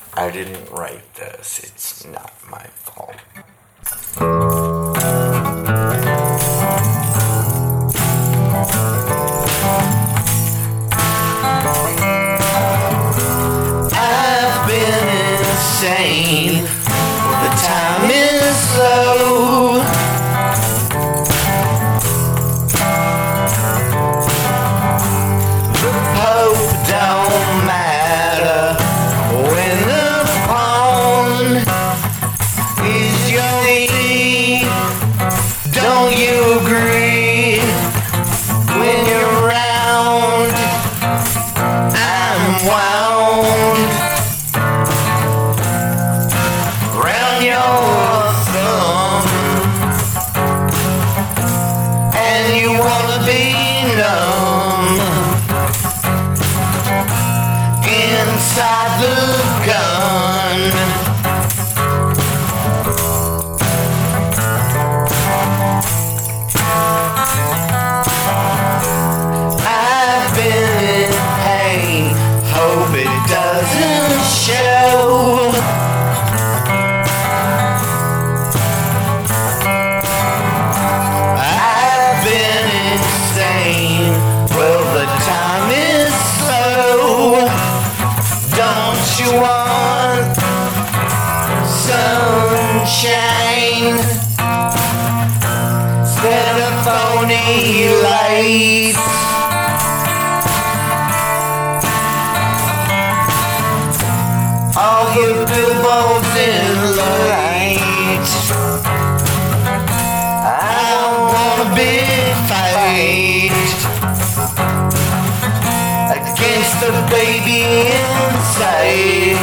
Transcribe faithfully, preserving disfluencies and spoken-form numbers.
I didn't write this. It's not my fault. I've been insane. The time is slow. The Pope don't matter when the pawn is your lead. Don't you agree? When you're round, I'm wound round your thumb, and you wanna be numb inside the gun. I've been in pain, hope it doesn't show. I've been insane, well the time is slow. Don't you want sunshine instead of phony lights? All your billboards in light. I don't want a big fight against the baby inside.